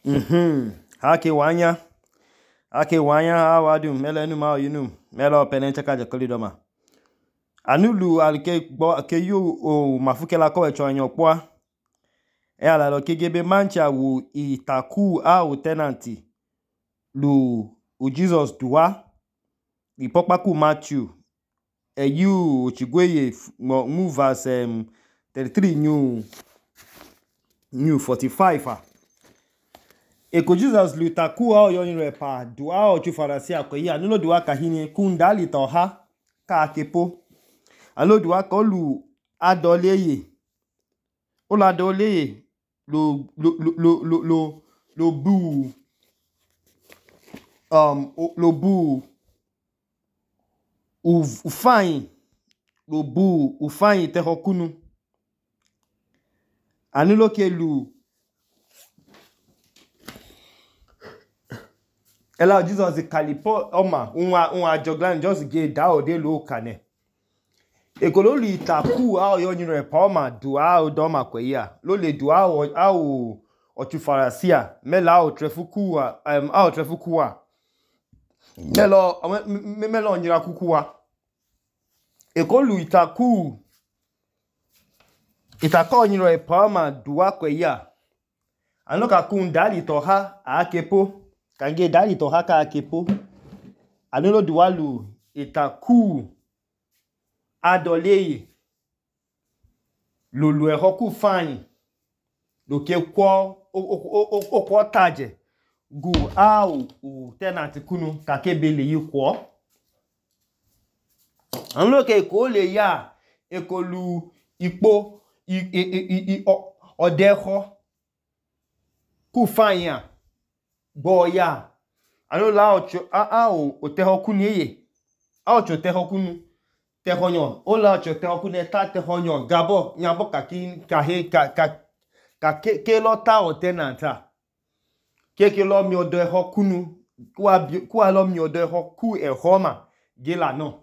Haki wanya awadum melenu ma yinum melo penencheka jekolidoma. Anulu alke yu o mafukela ko echonyo kwa. Ala lo kegebe mancha wu itaku au tenanti lu u Jesus duwa ipokpaku Matthew yu chigweye mu verse 33 new 45 Eko Jesus lu taku au yoni repa dua o chufarasi akoyi anulo dua kahini kundali toha ka akepo alo dua ko lu adoleye o la doleye lo bu ufain tehokunu anulo ke lu ela Jesus kalipo oma unwa joglan just ge da ode lo kane ekolo lu itaku a yoni repa oma dua o doma kweya lo le dua o otufarasia mela o trefukuwa melo nyira kukuwa ekolu itaku nyiro epama duwa kweya anoka kundali toha akepo kange dali toha ka akepo anolo duwalu itaku adoleye lolu ehoku fine loke kwa taje gu au tenant kunu kakebele yikwo anloke ko le ya ekolu ipo odeho ku fanya boya anola ocho oteho kunu ye ocho teho kunu tehonyo ola ocho teho kunu ta tehonyo gabo nyabo ke lota o tenanta keke lo mi odo eho kunu kwa lo mi odo eho ku ehoma gela no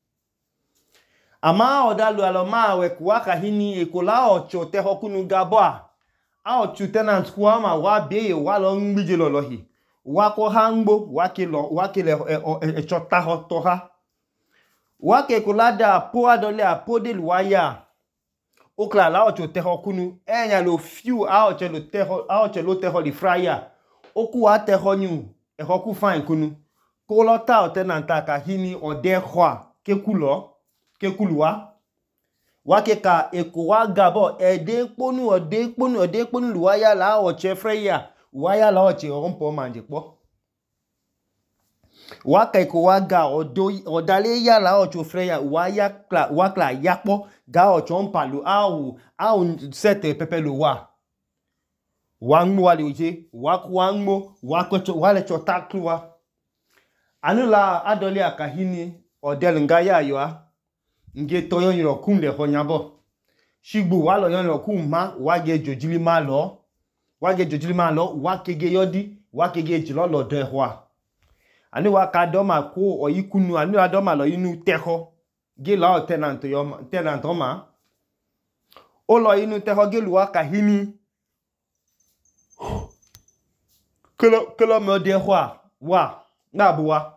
ama odalu aloma we kwa kahini ekola ocho teho kunu gabo a ocho tenant kwa ma wa beye wa lo ngbije lolohi wa ko hangbo wa ke le echota ho toha wa ke kolada po adole apode luaya okla la ocho teho kunu enya lo fiu ocho lo teho li fraya oku wa teho nyu ehoku fine kunu kolota tenanta kahini ode hwa kekulwa wake ka ekowa gabo ode kponu luaya la oche freya waya la oche ompo manje po waka ekowa ga odale ya la ocho freya wakla yakpo ga ocho ompalu au sete pepelu wangmo wale oje wangmo wale chota kluwa anula adole akahini odel nga ya yoa nge toyo yiro kun le honyabo shigbu walo yon kun ma wage jojili ma lo wakege yodi wakege jilo lo de hwa ani waka doma ko oyikunu ani adoma lo inu teho ge la tenant oma o lo inu teho ge lu akahini kelo me de hwa wa na buwa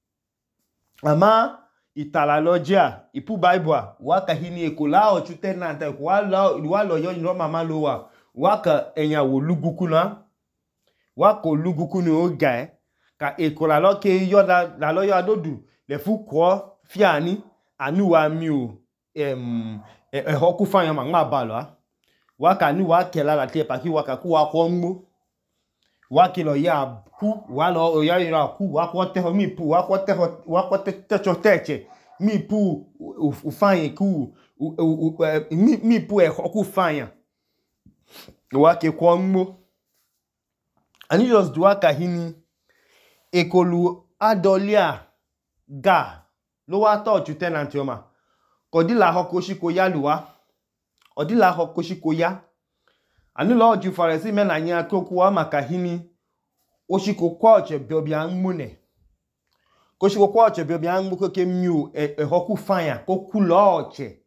ama italalogia ipu bible waka hini ekola ochu tenant wa lo yo ni mama lo wa waka enya wo lugukuna wako lugukunu oga ka ekola lo ke yo la lo yo adodu le fu ko fiani anu wa mi o hoku fanya ma ngba balo waka ni wa ke la te pa ki waka ku wa ko nmo waki lo ya ku wa lo ya ira ku wa ko te ho mi pu wa ko te choteche mi pu ufanye ku mi pu ku fanya wake ko nmo ani just do aka hini ekolu adolia ga lo wa touch tenant yoma kodila hokoshiko ya luwa odila hokoshiko ya ani lo ju faresi me na nya koku wa makahini oshiko kwa oche biobia nmune koshiko kwa oche biobia nmu ko ke miu hoku fanya ko kulo oche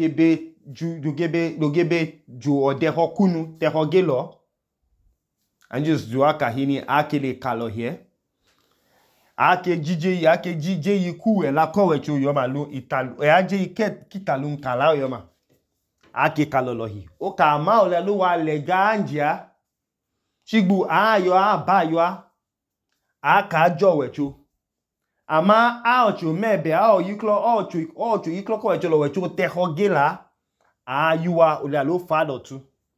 logebe ju ode hokunu te hogelo anjus dua kahini akele kalo here ake jije yiku ela kowecho yoma lu italu aje kitalun kala yoma ake kalo lohi o ka ma ole lu wa le ganjia shigbu ayo abayo aka jowecho ama aocho mebe ao yiklo ocho yiklo kowecho lo wecho teho gela ayuwa ole lu fado tu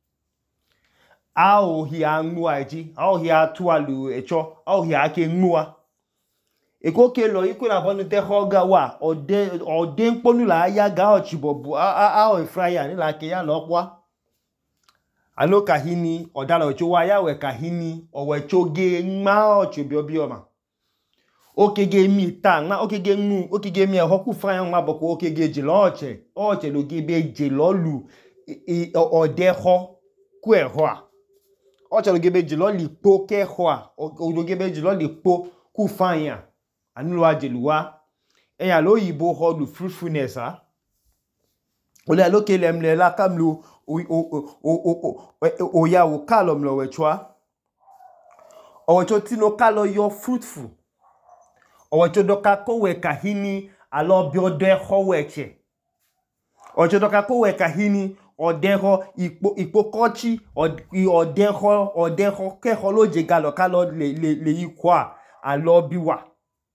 ao hi anwa eji ao hi atualu echo ao hi ake nwa eko ke lo iko na bonu te hoga wa ode nponu la ya ga ochibobu a o fraya ni la ke ya lo kwa alo kahini odala ocho wa ya we kahini owecho ge nma ocho bi oma okege mi ta nma okege nmu okege mi ho ku fraya nma boko okege je lo oche lo ge be je lo lu ode ho ku ho a oche lo ge be je lo lipo ke ho a o lo ge be je lo lipo ku fraya anulu ajeluwa eya lo yibo holu fruitfulness ha ole lo kelemle la kamlu o ya wo kalom lo wechwa owecho tino kalo yo fruitful owecho doka ko we kahini alo bi ode ho weche owecho doka ko we kahini odeho ipo kochi odeho ke ho lo je galo kalo le yikwa alo biwa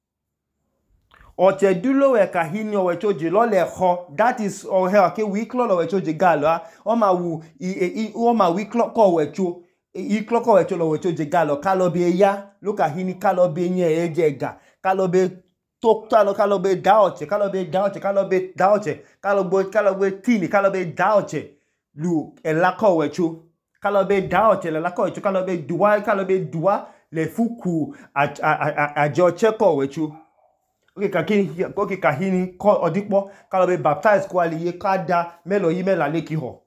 oche dulo we kahini owecho je lo le ho that is o he ke wiklo lo wecho je galo o ma wu o ma wiklo ko wecho iklo ko wecho lo wecho je galo kalo be ya lo kahini kalo be nye ejega kalo be to kalo be daoche kalo be tini kalo be daoche lu elako wecho kalo be daoche le lako wecho kalo be dua le fuku ajoche ko wecho oke kahini ko odipo kalo be baptize ko aliye kada melo yi mela leki ho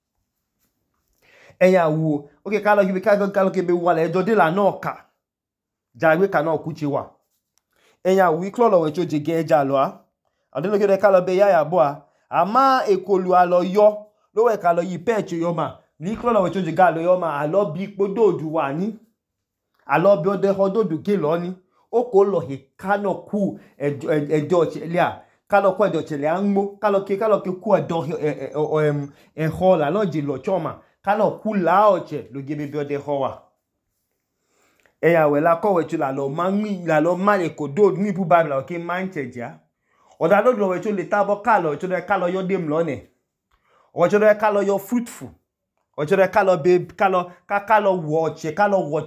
eya wo oke kalo ke be wala ejo de la no ka jagbe ka no kuchi wa eya wi klolo wecho je ge eja lo a adelo ke kalo be ya bo a ama ekolu alo yo lo we kalo yi peche yo ma ni klolo wecho je ga lo yo ma alo bi pododu wa ni alo bi ode hododu ke lo ni oko lo he kano ku edo chelia kalo ku edo chelia nmo kalo ke ku edo ho la lo je lo choma kalo ku la oche lo gebe bi ode ho wa eya we la ko we chu la lo male ko do ni bu bible o ke mancheja oda lo we chu le tabo kalo yo dem lo ne o chu le kalo yo fruitful o chu le kalo be kalo watch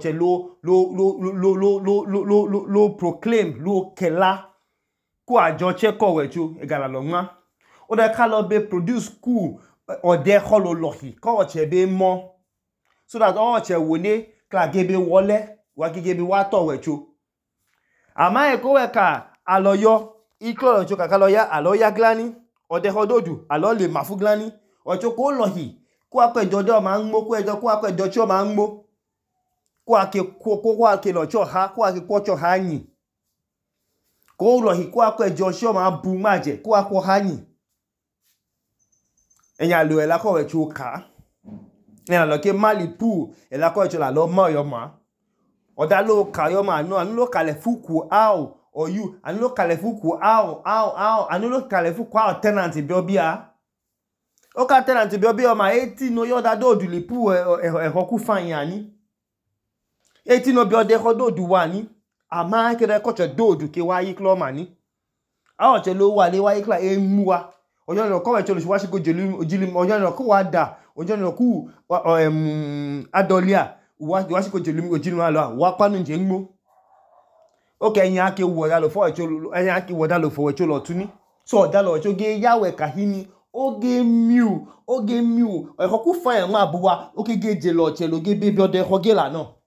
lo proclaim lo kela ku ajo che ko we chu egala lo nwa o de kalo be produce ku o de holo lohi ko che be mo so that o che woni kla gebe wole wa gebe wa to we chu ama e ko we ka aloyo iklo chu ka kalo ya aloya glani o de hododu alo le mafu glani o chu ko lohi ku apejo de o ma nmo ku ejo ku apejo chi o ma nmo ku ake lo cho ha ku ake ko cho ha yin ko lohi ku apejo chi o ma bu maje ku akwo ha yin enya lo ela ko we chu ka ena lo ke malipu ela ko chu la lo mo yo ma oda lo ka yo ma no anu lo kale fuku ao or you anu lo kale fuku ao anu lo kale fuku ao tenant bi obia o ka tenant bi obia ma 18 no yo da do du le pu ho ku fan yan ni 18 no bi ode ho do du wa ni ama ke re ko che do du ke wa yi klo ma ni ao che lo wa le wa yi kla emu wa ojo no ko we che lo wa shi ko ojili ojo no ko wa da ojo no ku adolia wa shi ko ojili wa lo wa panu nje nmo oke yin ake wo da lo fo echo yin ake wo da lo fo echo lo tuni so da lo echo ge yawe kahini oge miu e ko ku fa yan ma buwa oke ge je lo che lo ge bebe ode ho ge la no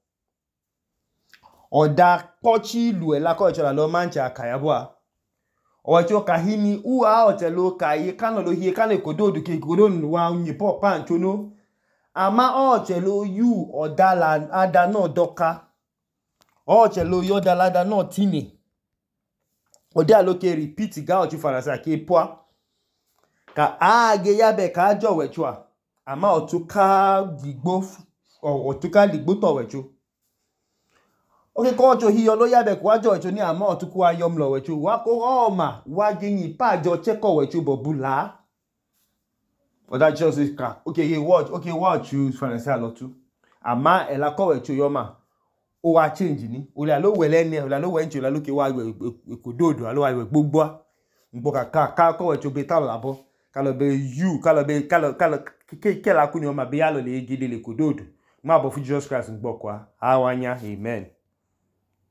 oda pochi lu e la ko echo la lo mancha akaya bua ocho kahini u a o che lo kai kan lo hie kan ko do du ke ko do nu wa yin po pan chono ama o che lo yu odala ada no doka o che lo yo dalada no tini ode aloke repeat ga o chu farasa ke poa ka age ya be ka jo wechua ama otuka digbo to wechu Okay, kocho hiyo lo yabe kwajo wecho ni ama otuku ayom lo wecho wako oma waginyi pajo cheko wecho bobula. Or that just is crack. Okay, watch you financial lot too. Ama ela ko wecho yoma. O wa change ni. O la lo wele ni, o la lo wencho la lo ke wa kododo, alo wa gbogbo. Mboka ka ko wecho beta labo. Kalo be you, kalo ke la kuni o ma be alo le gide le kododo. Ma bo fu Jesus Christ ngbo kwa. Awanya, amen.